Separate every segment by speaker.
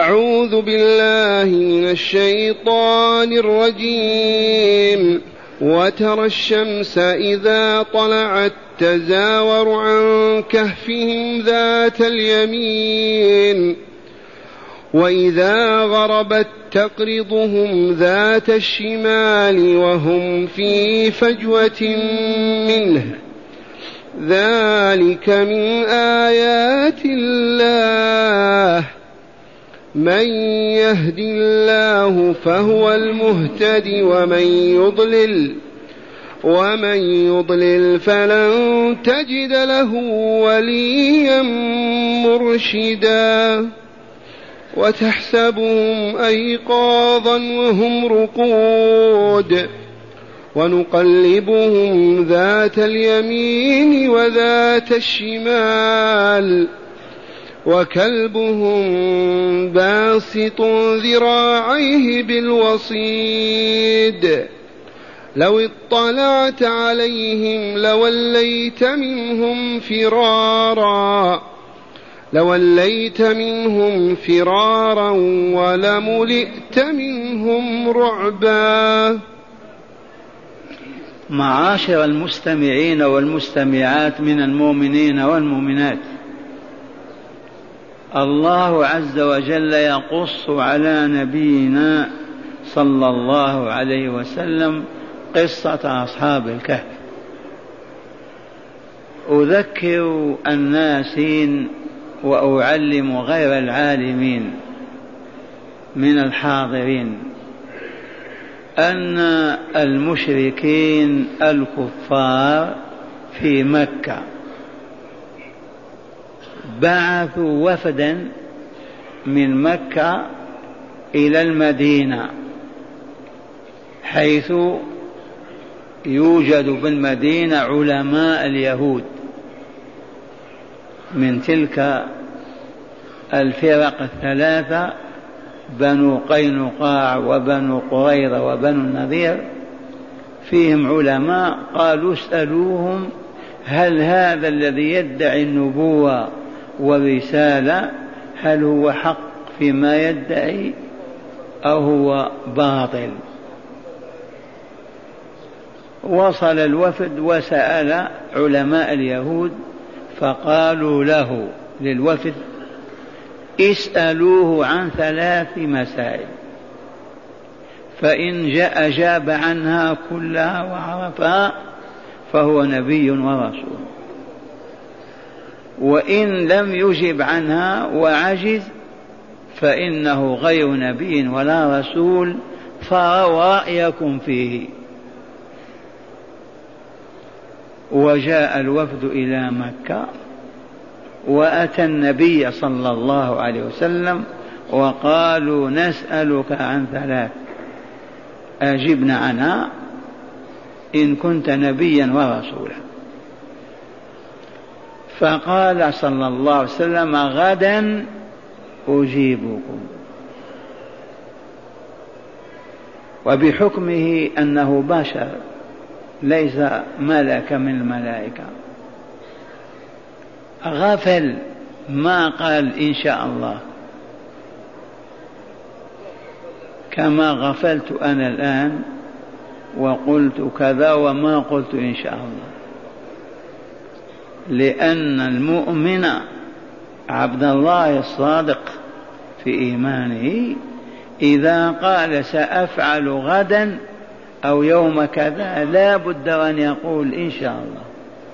Speaker 1: أعوذ بالله من الشيطان الرجيم. وترى الشمس إذا طلعت تزاور عن كهفهم ذات اليمين وإذا غربت تقرضهم ذات الشمال وهم في فجوة منه. ذلك من آيات الله. من يهد الله فهو المهتد ومن يضلل فلن تجد له وليا مرشدا. وتحسبهم أيقاظا وهم رقود ونقلبهم ذات اليمين وذات الشمال وكلبهم باسط ذراعيه بالوصيد. لو اطلعت عليهم لوليت منهم فرارا ولملئت منهم رعبا.
Speaker 2: معاشر المستمعين والمستمعات من المؤمنين والمؤمنات، الله عز وجل يقص على نبينا صلى الله عليه وسلم قصة أصحاب الكهف. أذكر الناسين وأعلم غير العالمين من الحاضرين أن المشركين الكفار في مكة بعثوا وفدا من مكة إلى المدينة، حيث يوجد بالمدينة علماء اليهود من تلك الفرق الثلاثة، بنو قينقاع وبنو قريظة وبنو النضير، فيهم علماء. قالوا اسألوهم هل هذا الذي يدعي النبوة والرسالة هل هو حق فيما يدعي أو هو باطل؟ وصل الوفد وسأل علماء اليهود فقالوا للوفد اسألوه عن 3 مسائل، فإن أجاب عنها كلها وعرفها فهو نبي ورسول، وإن لم يجب عنها وعجز فإنه غير نبي ولا رسول، فروا رأيكم فيه. وجاء الوفد إلى مكة وأتى النبي صلى الله عليه وسلم وقالوا نسألك عن 3 أجبنا عنها إن كنت نبيا ورسولا. فقال صلى الله عليه وسلم غدا أجيبكم. وبحكمه أنه بشر ليس ملك من الملائكة غفل، ما قال إن شاء الله كما غفلت أنا الآن وقلت كذا وما قلت إن شاء الله، لأن المؤمن عبد الله الصادق في إيمانه إذا قال سأفعل غدا أو يوم كذا لا بد أن يقول إن شاء الله.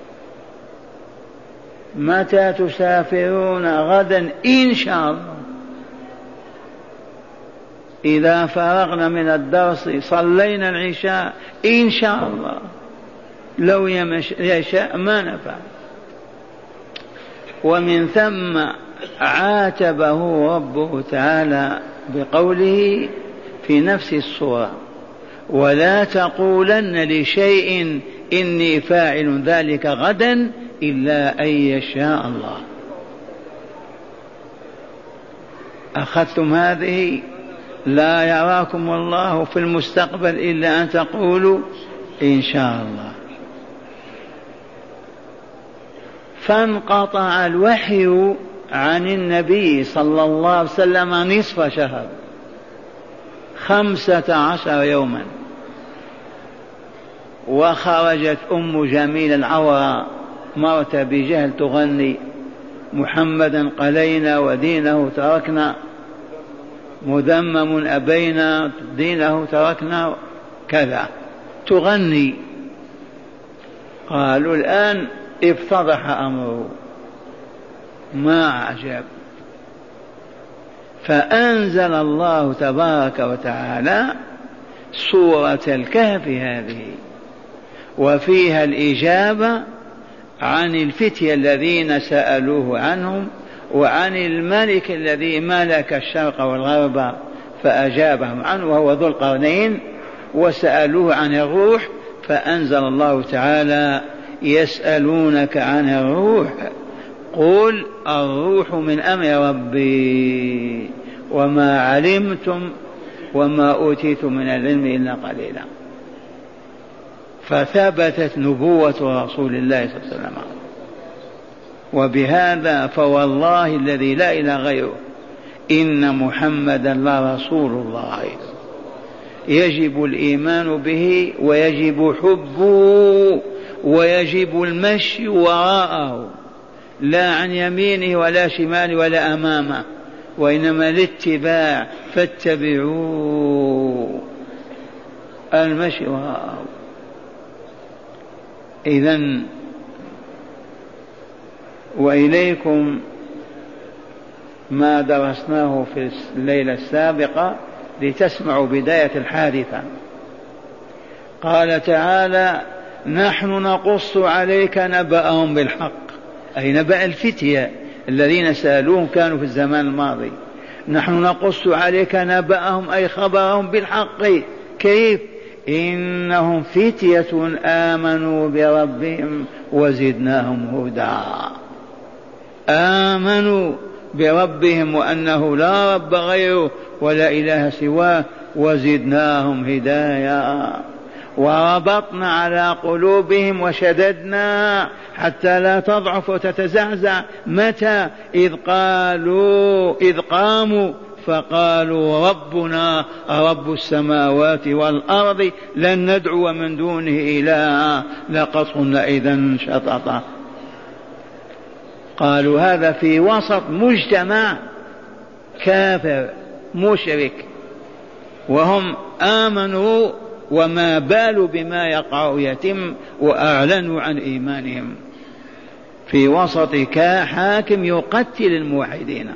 Speaker 2: متى تسافرون؟ غدا إن شاء الله. إذا فرغنا من الدرس صلينا العشاء إن شاء الله، لو يشاء ما نفعل. ومن ثم عاتبه ربه تعالى بقوله في نفس السورة ولا تقولن لشيء إني فاعل ذلك غدا إلا أن يشاء الله. أخذتم هذه؟ لا يراكم الله في المستقبل إلا أن تقولوا إن شاء الله. فانقطع الوحي عن النبي صلى الله عليه وسلم نصف شهر 15 يوما. وخرجت أم جميل العوراء مرت بجهل تغني: محمدا قلينا ودينه تركنا، مذمم أبينا دينه تركنا، كذا تغني. قالوا الآن افتضح أمره، ما عجب. فأنزل الله تبارك وتعالى سورة الكهف هذه، وفيها الإجابة عن الفتية الذين سألوه عنهم، وعن الملك الذي ملك الشرق والغرب فأجابهم عنه وهو ذو القرنين، وسألوه عن الروح فأنزل الله تعالى: يسألونك عن الروح قل الروح من أمر ربي وما علمتم وما أوتيتم من العلم إلا قليلا. فثبتت نبوة رسول الله صلى الله عليه وسلم. وبهذا فوالله الذي لا إله غيره إن محمدا لرسول الله، يجب الإيمان به ويجب حبه ويجب المشي وراءه، لا عن يمينه ولا شماله ولا أمامه، وإنما الاتباع، فاتبعوه، المشي وراءه. إذن وإليكم ما درسناه في الليلة السابقة لتسمعوا بداية الحادثة. قال تعالى: نحن نقص عليك نبأهم بالحق، أي نبأ الفتية الذين سألوهم كانوا في الزمان الماضي. نحن نقص عليك نبأهم أي خبرهم بالحق. كيف؟ إنهم فتية آمنوا بربهم وزدناهم هدى. آمنوا بربهم وأنه لا رب غيره ولا إله سواه، وزدناهم هداية. وربطنا على قلوبهم وشددنا حتى لا تضعف وتتزعزع. متى؟ إذ قاموا فقالوا ربنا رب السماوات والأرض لن ندعو من دونه إلها لقد قلنا إذا شططا. قالوا هذا في وسط مجتمع كافر مشرك، وهم آمنوا وما بالوا بما يقع يتم، وأعلنوا عن إيمانهم في وسط حاكم يقتل الموحدين.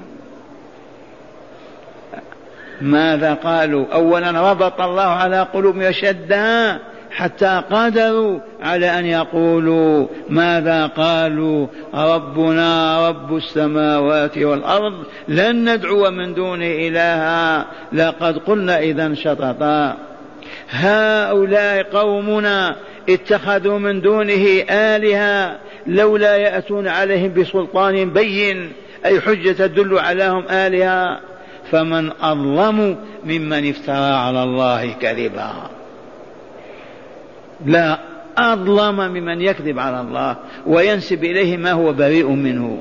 Speaker 2: ماذا قالوا؟ أولا ربط الله على قلوبهم وشدها حتى قدروا على أن يقولوا ماذا قالوا؟ ربنا رب السماوات والأرض لن ندعو من دونه إلها لقد قلنا إذا شططا. هؤلاء قومنا اتخذوا من دونه آلهة لولا يأتون عليهم بسلطان بين، أي حجة تدل عليهم آلهة. فمن أظلم ممن افترى على الله كذبا. لا أظلم ممن يكذب على الله وينسب إليه ما هو بريء منه.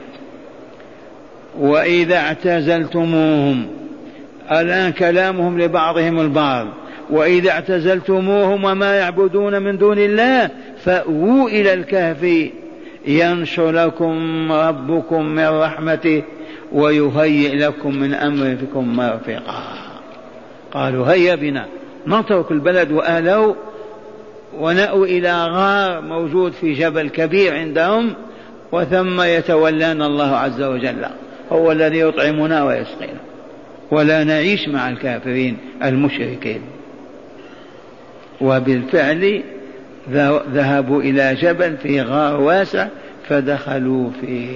Speaker 2: وإذا اعتزلتموهم، الآن كلامهم لبعضهم البعض، وإذا اعتزلتموهم وما يعبدون من دون الله فأووا إلى الكهف ينشر لكم ربكم من رحمته ويهيئ لكم من أمركم مرفقا. قالوا هيا بنا نترك البلد وأهله ونأوي إلى غار موجود في جبل كبير عندهم، وثم يتولانا الله عز وجل، هو الذي يطعمنا ويسقينا، ولا نعيش مع الكافرين المشركين. وبالفعل ذهبوا إلى جبل في غار واسع فدخلوا فيه.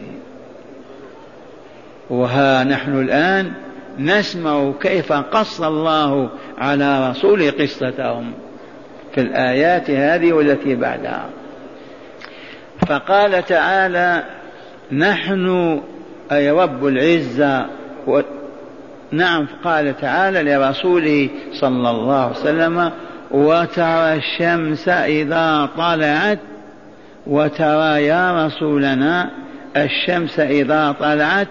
Speaker 2: وها نحن الآن نسمع كيف قص الله على رسول قصتهم في الآيات هذه والتي بعدها. فقال تعالى: نحن أي رب العزة نعم. قال تعالى لرسوله صلى الله عليه وسلم: وترى الشمس إذا طلعت، وترى يا رسولنا الشمس إذا طلعت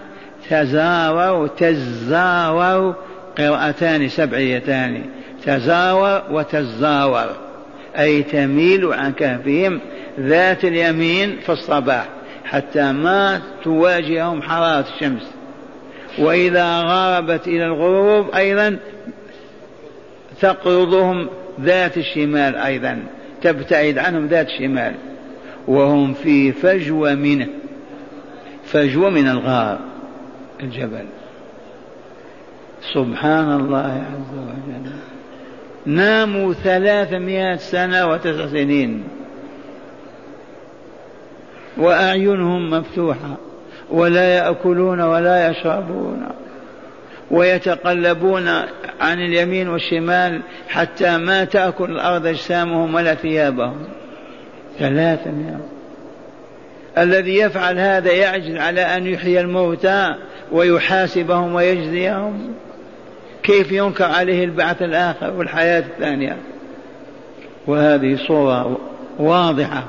Speaker 2: تزاور قراءتان سبعيتان، تزاور وتزاور، أي تميل عن كهفهم ذات اليمين في الصباح حتى ما تواجههم حرارة الشمس، وإذا غربت إلى الغروب أيضا تقرضهم ذات الشمال، أيضا تبتعد عنهم ذات الشمال، وهم في فجوة منه، فجوة من الغار الجبل. سبحان الله عز وجل. ناموا 300 سنة و9 سنين وأعينهم مفتوحة، ولا يأكلون ولا يشربون، ويتقلبون عن اليمين والشمال حتى ما تأكل الأرض أجسامهم ولا ثيابهم. 300. الذي يفعل هذا يعجز على أن يحيي الموتى ويحاسبهم ويجزيهم؟ كيف ينكر عليه البعث الآخر والحياة الثانية؟ وهذه صورة واضحة.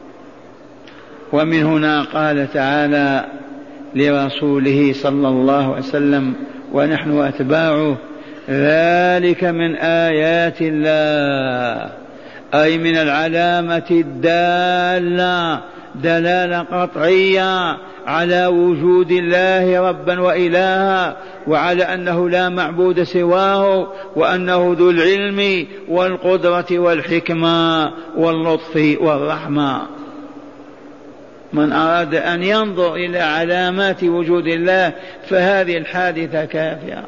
Speaker 2: ومن هنا قال تعالى لرسوله صلى الله عليه وسلم ونحن أتباعه: ذلك من آيات الله، أي من العلامة الدالة دلالة قطعية على وجود الله ربا وإلها، وعلى أنه لا معبود سواه، وأنه ذو العلم والقدرة والحكمة واللطف والرحمة. من أراد أن ينظر إلى علامات وجود الله فهذه الحادثة كافية.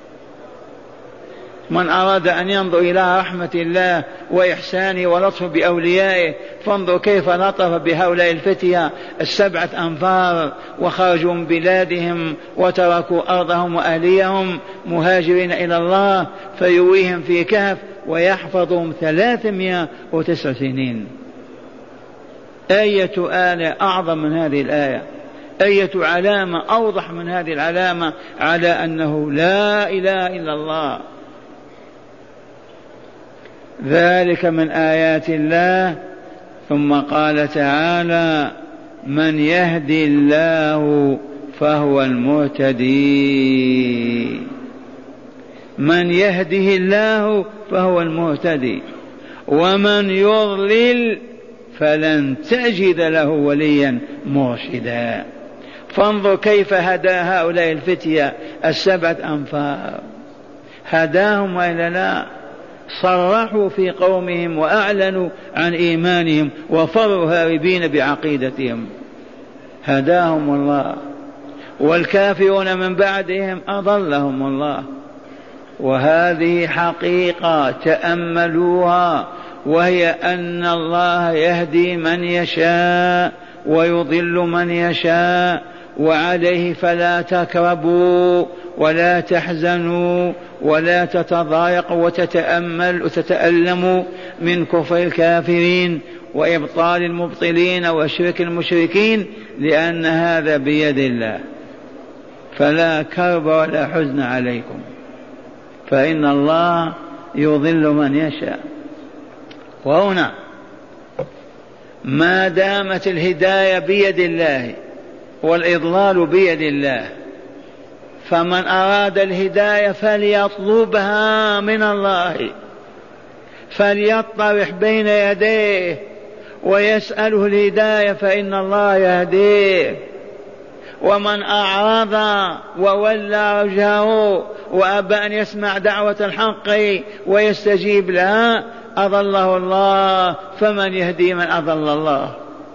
Speaker 2: من أراد أن ينظر إلى رحمة الله وإحسانه ولطفه بأوليائه فانظر كيف لطف بهؤلاء الفتية 7 أنفار وخرجوا من بلادهم وتركوا أرضهم وأهليهم مهاجرين إلى الله، فيويهم في كهف ويحفظهم 309 سنين. آية آية أعظم من هذه الآية، أية علامة أوضح من هذه العلامة على أنه لا إله إلا الله. ذلك من آيات الله. ثم قال تعالى: من يهدي الله فهو المهتدي. من يهده الله فهو المهتدي، ومن يضلل فلن تجد له وليا مرشدا. فانظر كيف هدى هؤلاء الفتية 7 أنفار، هداهم وإلا لا؟ صرحوا في قومهم وأعلنوا عن إيمانهم وفروا هاربين بعقيدتهم، هداهم الله. والكافرون من بعدهم أضلهم الله. وهذه حقيقة تأملوها، وهي أن الله يهدي من يشاء ويضل من يشاء، وعليه فلا تكربوا ولا تحزنوا ولا تتضايقوا وتتألموا من كفر الكافرين وإبطال المبطلين وشرك المشركين، لأن هذا بيد الله، فلا كرب ولا حزن عليكم، فإن الله يضل من يشاء. وهنا ما دامت الهداية بيد الله والإضلال بيد الله، فمن أراد الهداية فليطلبها من الله، فليطرح بين يديه ويسأله الهداية، فإن الله يهديه. ومن أعرض وولى وجهه وأبى أن يسمع دعوة الحق ويستجيب لها أضله الله، فمن يهدي من أضل الله.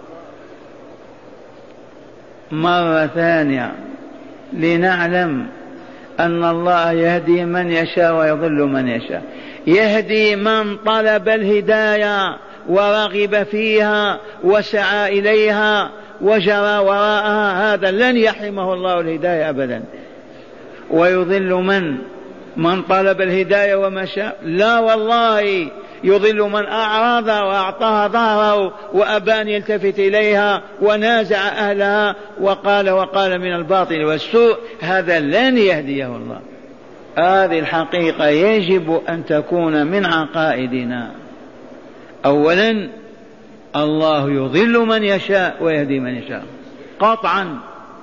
Speaker 2: مرة ثانية لنعلم أن الله يهدي من يشاء ويضل من يشاء. يهدي من طلب الهداية ورغب فيها وسعى إليها وجرى وراءها، هذا لن يحرمه الله الهداية أبدا. ويضل من طلب الهداية ومشى، لا والله، يضل من أعرض وأعطاها ظهره وأبى أن يلتفت إليها ونازع أهلها وقال من الباطل والسوء، هذا لن يهديه الله. هذه الحقيقة يجب أن تكون من عقائدنا. أولا، الله يضل من يشاء ويهدي من يشاء، قطعا.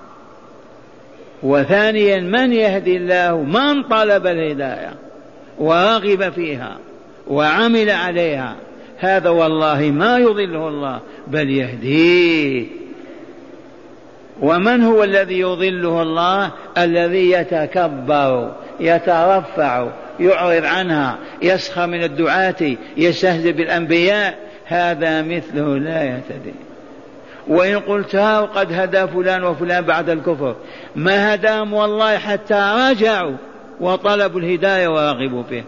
Speaker 2: وثانيا من يهدي الله من طلب الهداية ورغب فيها وعمل عليها، هذا والله ما يضله الله بل يهديه. ومن هو الذي يضله الله؟ الذي يتكبر يترفع يعرض عنها يسخر من الدعاة يستهزئ بالأنبياء، هذا مثله لا يهتدي. وإن قلت قد هدى فلان وفلان بعد الكفر، ما هداهم والله حتى رجعوا وطلبوا الهداية ورغبوا فيه.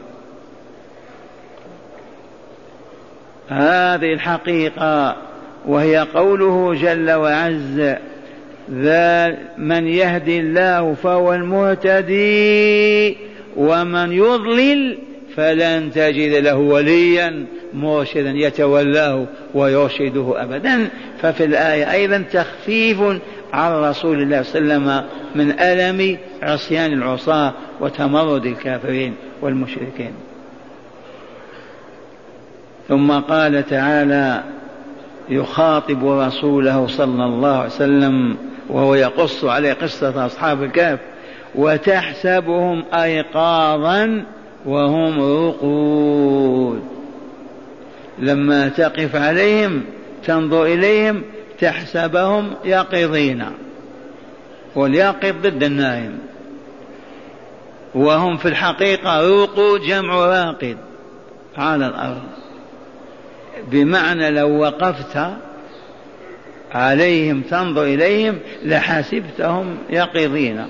Speaker 2: هذه الحقيقة، وهي قوله جل وعز من يهدي الله فهو المهتدي ومن يضلل فلن تجد له وليا مرشدا يتولاه ويرشده أبدا. ففي الآية أيضا تخفيف عن رسول الله صلى الله عليه وسلم من ألم عصيان العصاة وتمرد الكافرين والمشركين. ثم قال تعالى يخاطب رسوله صلى الله عليه وسلم وهو يقص عليه قصة أصحاب الكهف: وتحسبهم أيقاظا وهم رقود. لما تقف عليهم تنظر إليهم تحسبهم يقظين، واليقظ ضد النائم، وهم في الحقيقة رقود جمع راقد على الأرض. بمعنى لو وقفت عليهم تنظر إليهم لحسبتهم يقظين،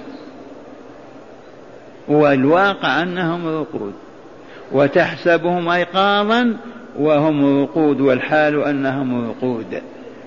Speaker 2: والواقع أنهم رقود. وتحسبهم أيقاظا وهم رقود، والحال أنهم رقود.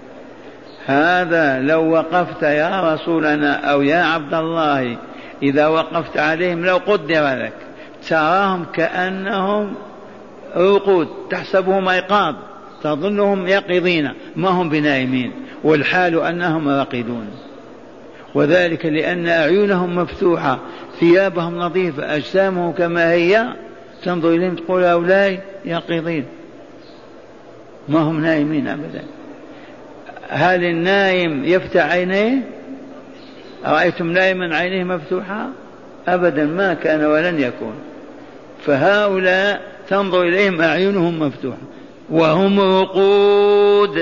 Speaker 2: هذا لو وقفت يا رسولنا أو يا عبد الله، إذا وقفت عليهم لو قدر لك تراهم كأنهم رقود، تحسبهم أيقاظ تظنهم يقظين ما هم بنائمين، والحال أنهم راقدون. وذلك لأن أعينهم مفتوحة، ثيابهم نظيفة، أجسامهم كما هي، تنظر إليهم تقول هؤلاء يقظين ما هم نائمين أبدا. هل النائم يفتح عينيه؟ رأيتم نائما عينيه مفتوحة؟ أبدا، ما كان ولن يكون. فهؤلاء تنظر إليهم أعينهم مفتوحة وهم رقود.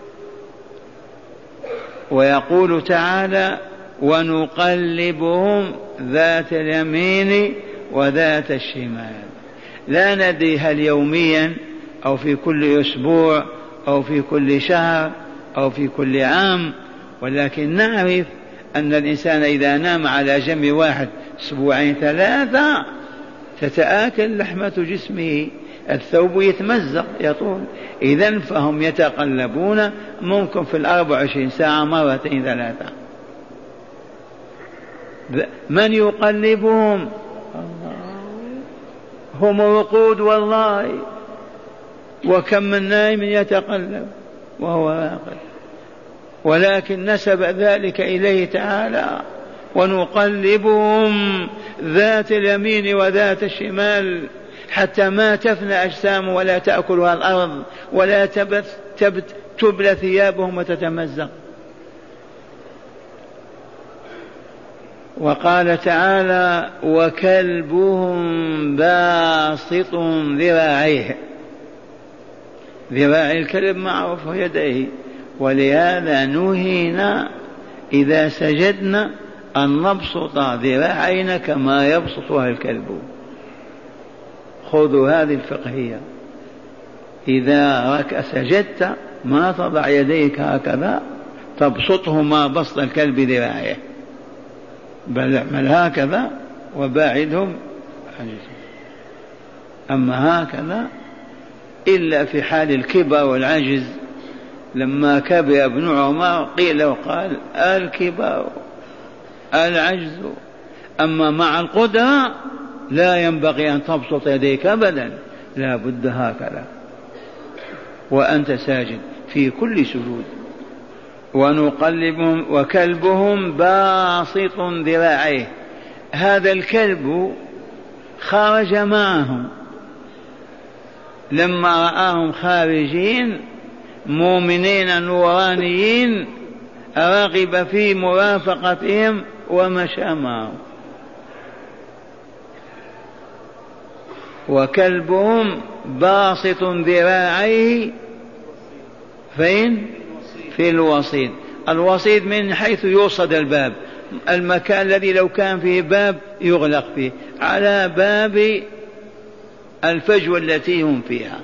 Speaker 2: ويقول تعالى ونقلبهم ذات اليمين وذات الشمال. لا ندري هل يوميا أو في كل أسبوع أو في كل شهر أو في كل عام، ولكن نعرف أن الإنسان إذا نام على جنب واحد أسبوعين ثلاثة تتآكل لحمة جسمه، الثوب يتمزق يطول. إذن فهم يتقلبون ممكن في 24 ساعة مرتين ثلاثة. من يقلبهم؟ هم رقود والله. وكم من نائم يتقلب وهو راقد، ولكن نسب ذلك إليه تعالى ونقلبهم ذات اليمين وذات الشمال حتى ما تفنى أجسام ولا تأكلها الأرض ولا تبلى ثيابهم وتتمزق. وقال تعالى وكلبهم باسط ذراعيه. ذراع الكلب معروف يديه، ولهذا نهينا إذا سجدنا أن نبسط ذراعينا كما يبسطها الكلب. خذوا هذه الفقهية، إذا سجدت ما تضع يديك هكذا تبسطهما بسط الكلب ذراعيه، بل اعمل هكذا وباعدهم. أما هكذا إلا في حال الكبر والعجز. لما كبر ابن عمر قيل وقال الكبر العجز، أما مع القدرة لا ينبغي أن تبسط يديك أبدا، لا بد هكذا وأنت ساجد في كل سجود. ونقلبهم وكلبهم باسط ذراعيه. هذا الكلب خرج معهم لما رآهم خارجين مؤمنين نورانيين رغب في مرافقتهم ومشى معهم. وكلبهم باسط ذراعيه فين؟ في الوصيد. الوصيد من حيث يوصد الباب، المكان الذي لو كان فيه باب يغلق فيه، على باب الفجوة التي هم فيها.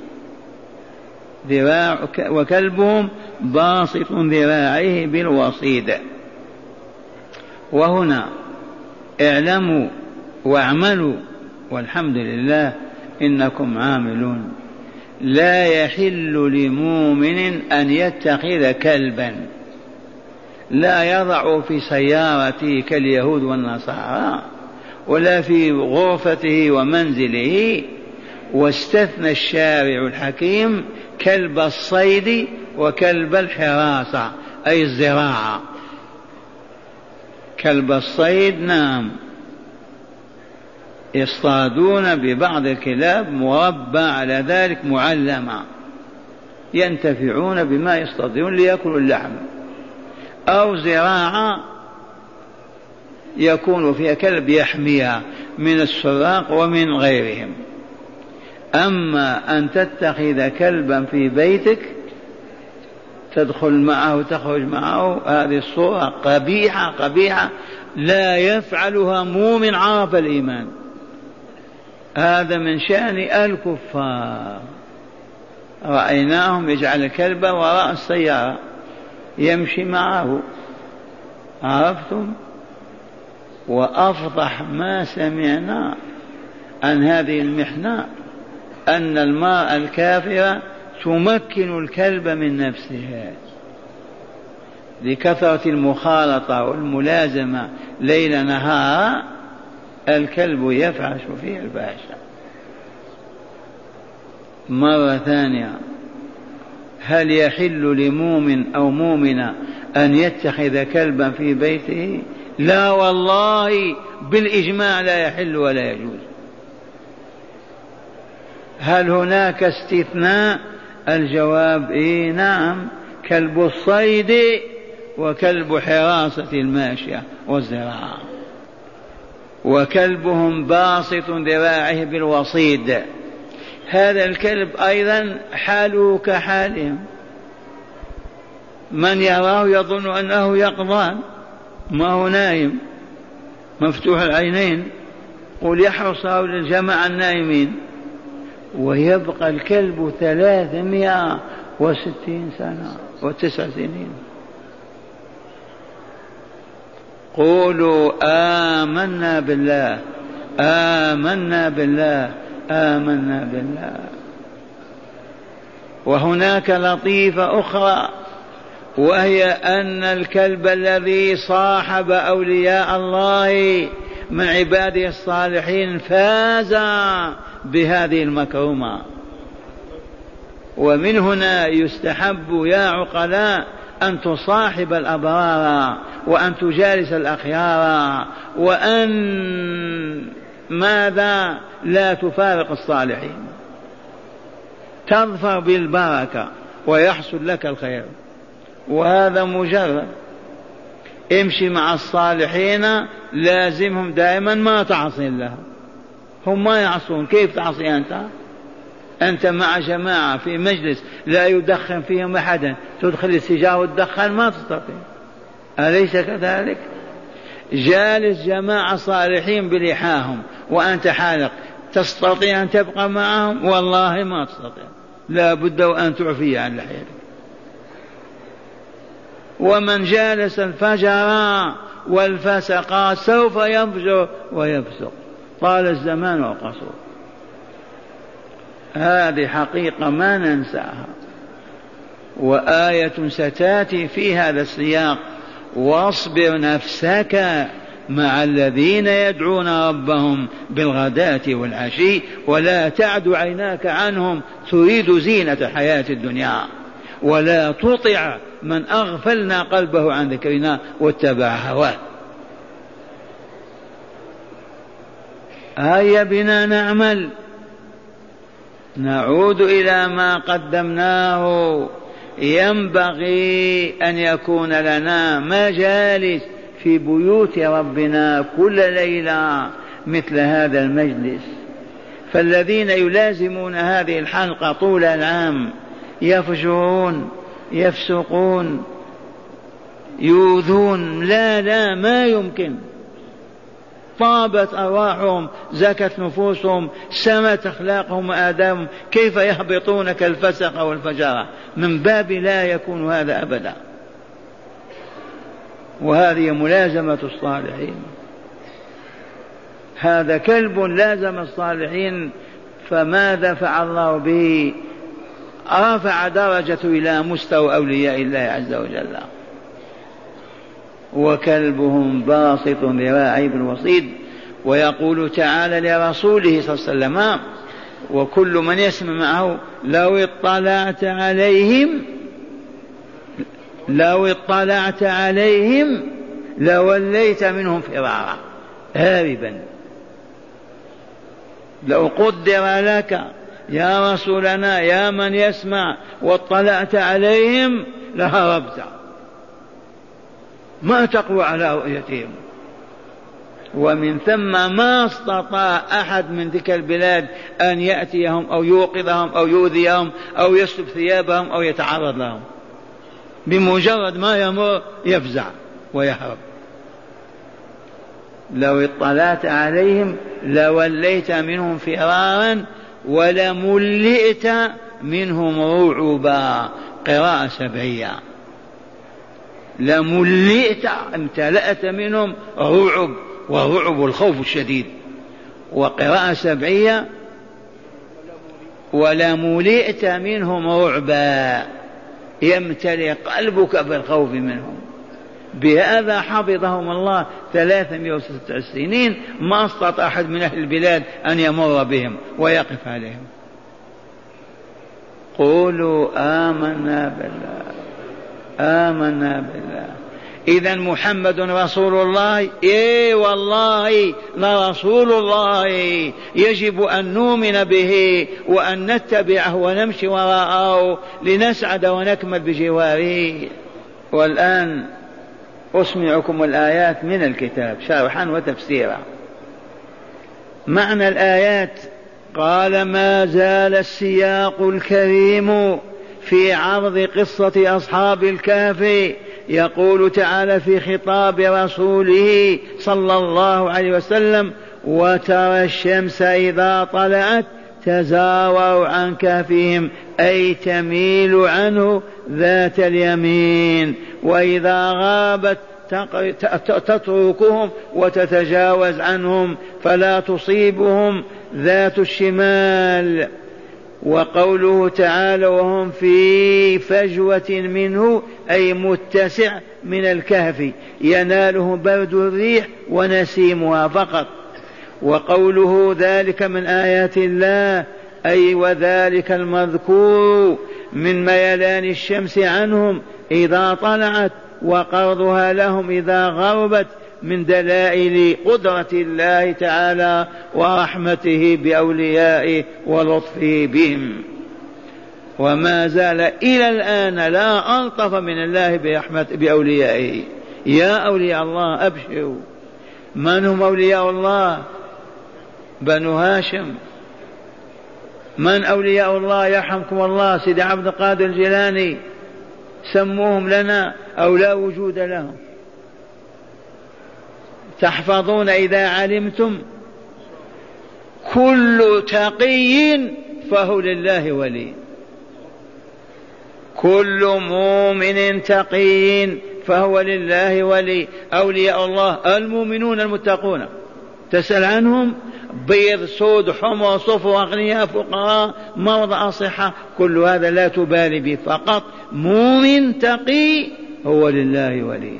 Speaker 2: وكلبهم باسط ذراعيه بالوصيد. وهنا اعلموا واعملوا والحمد لله إنكم عاملون. لا يحل لمؤمن أن يتخذ كلبا، لا يضع في سيارته كاليهود والنصارى ولا في غرفته ومنزله. واستثنى الشارع الحكيم كلب الصيد وكلب الحراسة أي الزراعة. كلب الصيد نعم يصطادون ببعض الكلاب مربى على ذلك معلمة، ينتفعون بما يصطادون ليأكلوا اللحم. أو زراعة يكون فيها كلب يحميها من السراق ومن غيرهم. أما أن تتخذ كلبا في بيتك تدخل معه وتخرج معه، هذه الصورة قبيحة قبيحة لا يفعلها مؤمن عرف الإيمان. هذا من شأن الكفار. رأيناهم يجعل الكلب وراء السيارة يمشي معه، عرفتم؟ وأفضح ما سمعنا عن هذه المحنة أن المرأة الكافرة تمكن الكلب من نفسها لكثرة المخالطة والملازمة ليل نهار، الكلب يفعش فيه الفاحشة. مرة ثانية، هل يحل لمؤمن أو مؤمنة أن يتخذ كلبا في بيته؟ لا والله، بالإجماع لا يحل ولا يجوز. هل هناك استثناء؟ الجواب إيه نعم، كلب الصيد وكلب حراسة الماشية والزراعة. وكلبهم باسط ذراعه بالوصيد. هذا الكلب أيضا حاله كحالهم، من يراه يظن أنه يقظان، ما هو نايم مفتوح العينين، قل يحرص هؤلاء الجماعة النائمين. ويبقى الكلب 360 سنة و9 سنين. قولوا آمنا بالله آمنا بالله آمنا بالله. وهناك لطيفة أخرى، وهي أن الكلب الذي صاحب أولياء الله من عباده الصالحين فاز بهذه المكرمة. ومن هنا يستحب يا عقلاء أن تصاحب الأبرار وأن تجالس الأخيار، وأن ماذا لا تفارق الصالحين، تظفر بالبركة ويحصل لك الخير. وهذا مجرد، امشي مع الصالحين لازمهم دائما، ما تعصي الله، هم ما يعصون. كيف تعصي أنت مع جماعة في مجلس لا يدخن فيهم أحدا، تدخل السجارة وتدخن ما تستطيع، أليس كذلك؟ جالس جماعة صالحين بلحاهم وأنت حالق، تستطيع أن تبقى معهم؟ والله ما تستطيع، لا بد وأن تعفي عن لحيتك. ومن جالس الفجر والفسق سوف يفجر ويفسق، طال الزمان وقصر. هذه حقيقة ما ننساها، وآية ستاتي في هذا السياق: واصبر نفسك مع الذين يدعون ربهم بالغداة والعشي ولا تعد عيناك عنهم تريد زينة الحياة الدنيا ولا تطع من أغفلنا قلبه عن ذكرنا واتبع هواه. هيا بنا نعمل، نعود إلى ما قدمناه ينبغي أن يكون لنا مجالس في بيوت ربنا كل ليلة مثل هذا المجلس. فالذين يلازمون هذه الحلقة طول العام يفجرون يفسقون يؤذون، لا ما يمكن. طابت أرواحهم، زكت نفوسهم، سمت أخلاقهم وآدابهم، كيف يهبطون كالفسق والفجارة؟ من باب لا يكون هذا أبدا. وهذه ملازمة الصالحين. هذا كلب لازم الصالحين، فماذا فعل الله به؟ رفع درجته إلى مستوى أولياء الله عز وجل. وكلبهم باسط ذراعيه بالوصيد. ويقول تعالى لرسوله صلى الله عليه وسلم وكل من يسمع معه لو اطلعت عليهم لوليت منهم فرارا هاربا. لو قدر لك يا رسولنا يا من يسمع واطلعت عليهم لهربت، ما تقوى على رؤيتهم. ومن ثم ما استطاع أحد من تلك البلاد أن يأتيهم أو يوقظهم أو يؤذيهم أو يسلب ثيابهم أو يتعرض لهم. بمجرد ما يمر يفزع ويهرب. لو اطلعت عليهم لوليت منهم فرارا ولملئت منهم رعبا. قراءة سبعية. لملئت امتلأت منهم رعب، ورعب الخوف الشديد. وقراءة سبعية ولملئت منهم رعبا، يمتلئ قلبك بالخوف منهم. بهذا حفظهم الله 306 سنين، ما استطاع أحد من أهل البلاد أن يمر بهم ويقف عليهم. قولوا آمنا بالله آمنا بالله. إذن محمد رسول الله، والله لرسول الله، يجب أن نؤمن به وأن نتبعه ونمشي وراءه لنسعد ونكمل بجواره. والآن أسمعكم الآيات من الكتاب شرحا وتفسيرا. معنى الآيات: قال ما زال السياق الكريم في عرض قصة أصحاب الكهف. يقول تعالى في خطاب رسوله صلى الله عليه وسلم: وترى الشمس إذا طلعت تزاور عن كهفهم، أي تميل عنه ذات اليمين، وإذا غابت تتركهم وتتجاوز عنهم فلا تصيبهم ذات الشمال. وقوله تعالى: وهم في فجوة منه، أي متسع من الكهف يناله برد الريح ونسيمها فقط. وقوله: ذلك من آيات الله، أي وذلك المذكور من ميلان الشمس عنهم إذا طلعت وقرضها لهم إذا غربت، من دلائل قدرة الله تعالى ورحمته بأوليائه ولطفه بهم. وما زال إلى الآن لا ألطف من الله برحمة بأوليائه. يا أولياء الله أبشروا. من هم أولياء الله؟ بنو هاشم. من أولياء الله يرحمكم الله؟ سيدي عبد القادر الجيلاني. سموهم لنا أو لا وجود لهم؟ تحفظون إذا علمتم. كل تقي فهو لله ولي، كل مؤمن تقي فهو لله ولي. أولياء الله المؤمنون المتقون، تسأل عنهم بيض سود حمر صفر أغنياء فقراء مرضى أصحة، كل هذا لا تبالي به، فقط مؤمن تقي هو لله ولي.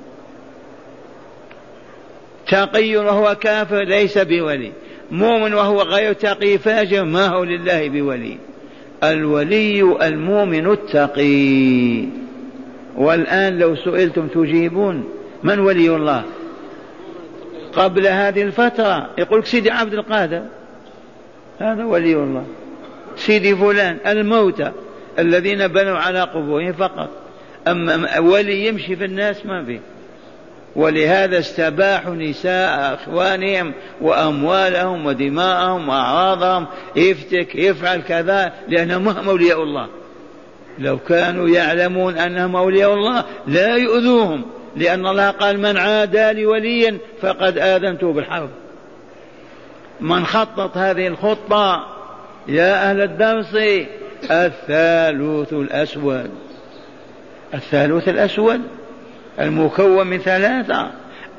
Speaker 2: تقي وهو كافر ليس بولي، مؤمن وهو غير تقي فاجر ما هو لله بولي. الولي المؤمن التقي. والآن لو سئلتم تجيبون من ولي الله؟ قبل هذه الفترة يقول سيدي عبد القادر هذا ولي الله، سيدي فلان الموتى الذين بنوا على قبورهم فقط، أما ولي يمشي في الناس ما فيه. ولهذا استباحوا نساء أخوانهم وأموالهم ودماءهم وأعراضهم، يفتك يفعل كذا لأنهم هم أولياء الله. لو كانوا يعلمون أنهم أولياء الله لا يؤذوهم، لأن الله قال من عادى لي وليا فقد آذنته بالحرب. من خطط هذه الخطة يا أهل الدرس الثالوث الأسود. الثالوث الأسود المكون من ثلاثة: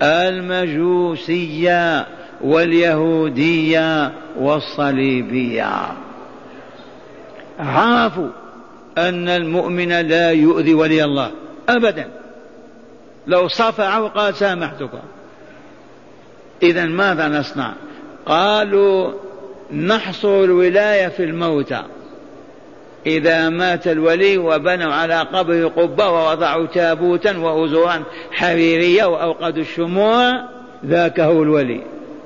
Speaker 2: المجوسية واليهودية والصليبية. عرفوا أن المؤمن لا يؤذي ولي الله أبدا، لو صفع وقال سامحتك. إذن ماذا نصنع؟ قالوا نحصر الولاية في الموتى. إذا مات الولي وبنوا على قبره قبة ووضعوا تابوتا وأزورا حريرية وأوقدوا الشموع، ذاك هو الولي.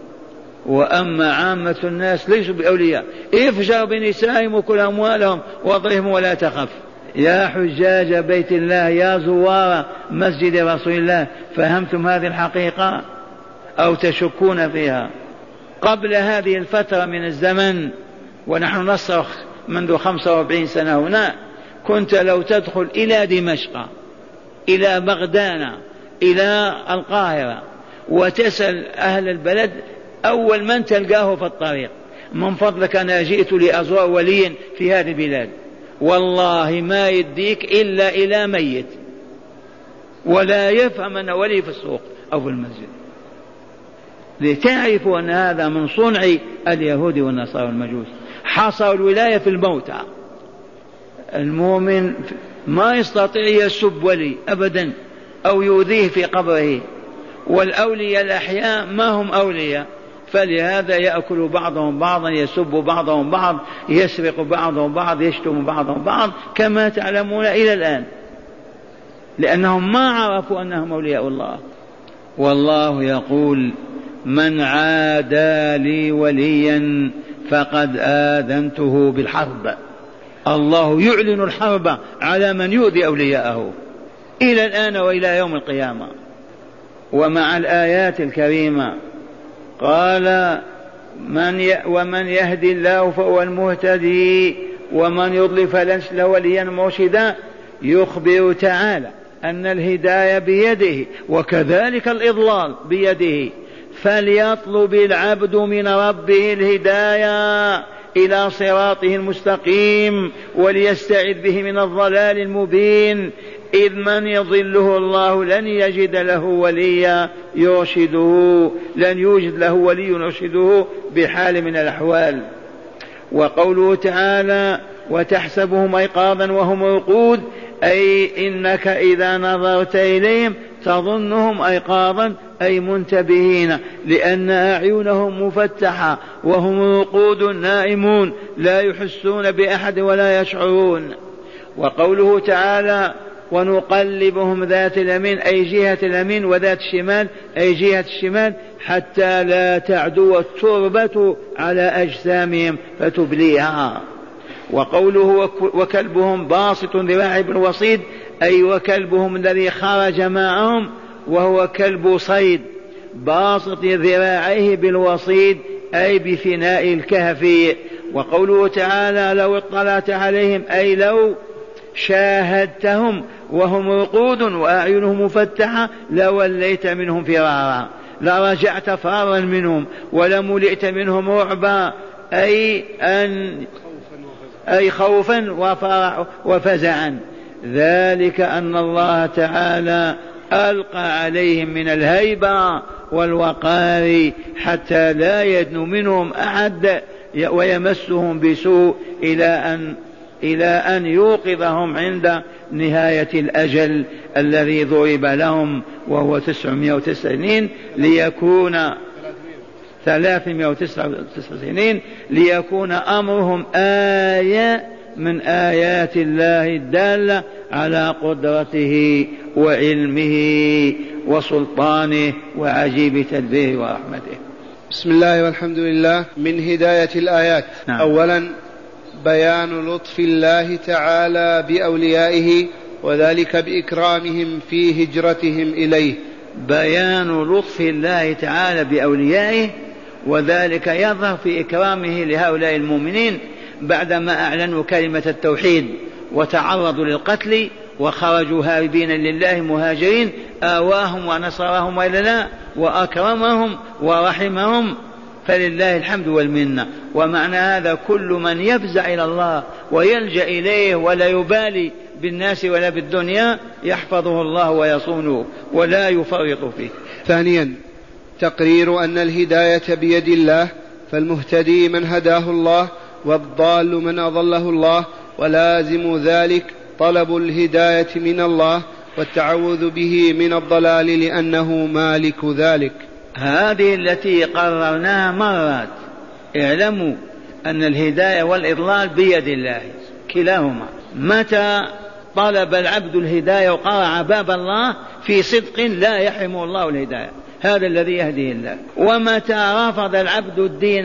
Speaker 2: وأما عامة الناس ليسوا بأولياء، افجروا بنسائهم وكل أموالهم واضرهم ولا تخف. يا حجاج بيت الله، يا زوار مسجد رسول الله، فهمتم هذه الحقيقة أو تشكون فيها؟ قبل هذه الفترة من الزمن ونحن نصرخ منذ 45 سنة هنا، كنت لو تدخل إلى دمشق، إلى بغداد، إلى القاهرة وتسأل أهل البلد، أول من تلقاه في الطريق: من فضلك أنا جئت لأزور وليا في هذه البلاد، والله ما يديك إلا إلى ميت، ولا يفهم أن ولي في السوق أو في المسجد. لتعرفوا أن هذا من صنع اليهود والنصارى والمجوس. حصروا الولاية في الموتى. المؤمن ما يستطيع يسب ولي أبدا أو يؤذيه في قبره، والأولياء الأحياء ما هم أولياء، فلهذا يأكل بعضهم بعضا، يسب بعضهم بعض، يسرق بعضهم بعض، يشتم بعضهم بعض، كما تعلمون إلى الآن، لأنهم ما عرفوا أنهم أولياء الله. والله يقول: من عادى لي وليا فقد آذنته بالحرب. الله يعلن الحرب على من يؤذي أولياءه إلى الآن وإلى يوم القيامة. ومع الآيات الكريمة قال: ومن يهدي الله فهو المهتدي ومن يضلل فلن له وليا مرشدا. يخبر تعالى أن الهداية بيده وكذلك الإضلال بيده، فليطلب العبد من ربه الهداية إلى صراطه المستقيم وليستعذ به من الضلال المبين، إذ من يضله الله لن يجد له وليا يرشده، لن يوجد له ولي يرشده بحال من الأحوال. وقوله تعالى: وتحسبهم أيقاظا وهم رقود، أي إنك إذا نظرت إليهم تظنهم أيقاظا أي منتبهين، لأن أعينهم مفتحة وهم رقود نائمون لا يحسون بأحد ولا يشعرون. وقوله تعالى: ونقلبهم ذات اليمين أي جهة اليمين، وذات الشمال أي جهة الشمال، حتى لا تعدو التربة على أجسامهم فتبليها. وقوله: وكلبهم باسط ذراعه بالوصيد، أي وكلبهم الذي خرج معهم وهو كلب صيد باسط ذراعيه بالوصيد أي بفناء الكهف. وقوله تعالى: لو اطلعت عليهم أي لو شاهدتهم وهم رقود وأعينهم مفتحة لوليت منهم فرارا، لرجعت فرارا منهم ولملئت منهم رعبا أي خوفا وفزعا. ذلك أن الله تعالى ألقى عليهم من الهيبة والوقار حتى لا يدنو منهم أحد ويمسهم بسوء إلى أن يوقظهم عند نهاية الأجل الذي ضرب لهم، وهو 909 سنين، ليكون 309 سنين، ليكون أمرهم آية من آيات الله الدالة على قدرته وعلمه وسلطانه وعجيب تدبيره ورحمته.
Speaker 1: بسم الله والحمد لله. من هداية الآيات: أولا بيان لطف الله تعالى بأوليائه وذلك بإكرامهم في هجرتهم إليه.
Speaker 2: بيان لطف الله تعالى بأوليائه وذلك يظهر في إكرامه لهؤلاء المؤمنين بعدما أعلنوا كلمة التوحيد وتعرضوا للقتل وخرجوا هاربين لله مهاجرين، آواهم ونصرهم وإلا لا وأكرمهم ورحمهم، فلله الحمد والمنة. ومعنى هذا كل من يفزع إلى الله ويلجأ إليه ولا يبالي بالناس ولا بالدنيا يحفظه الله ويصونه ولا يفرط فيه.
Speaker 1: ثانيا تقرير أن الهداية بيد الله، فالمهتدي من هداه الله والضال من أضله الله، ولازم ذلك طلب الهداية من الله والتعوذ به من الضلال لأنه مالك ذلك.
Speaker 2: هذه التي قررناها مرات. اعلموا أن الهداية والإضلال بيد الله كلاهما. متى طلب العبد الهداية وقرع باب الله في صدق لا يحرم الله الهداية، هذا الذي يهديه الله. ومتى رفض العبد الدين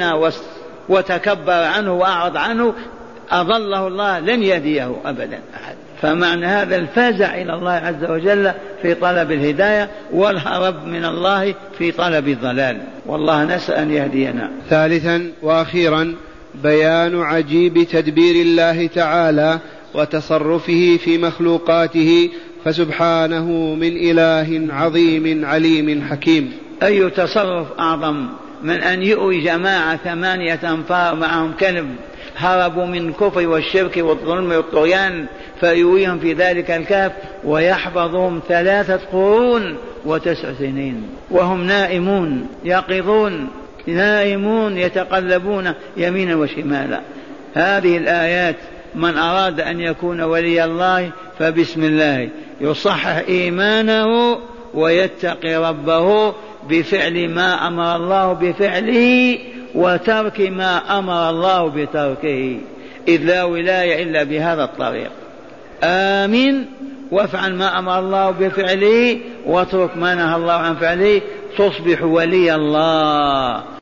Speaker 2: وتكبر عنه وأعرض عنه أضله الله لن يهديه أبدا أحد. فمعنى هذا الفزع إلى الله عز وجل في طلب الهداية والهرب من الله في طلب الضلال، والله نسأل أن يهدينا.
Speaker 1: ثالثا وأخيرا بيان عجيب تدبير الله تعالى وتصرفه في مخلوقاته، فسبحانه من إله عظيم عليم حكيم.
Speaker 2: أي تصرف أعظم من أن يؤوي جماعة 8 أنفار معهم كلب هربوا من الكفر والشرك والظلم والطغيان فيؤويهم في ذلك الكهف ويحفظهم 3 قرون و9 سنين وهم نائمون يقظون نائمون يتقلبون يمينا وشمالا. هذه الآيات من أراد أن يكون ولي الله فبسم الله يصحح إيمانه ويتقي ربه بفعل ما أمر الله بفعله وترك ما أمر الله بتركه، إذ لا ولاية إلا بهذا الطريق. آمين وافعل ما أمر الله بفعله واترك ما نهى الله عن فعله تصبح ولي الله.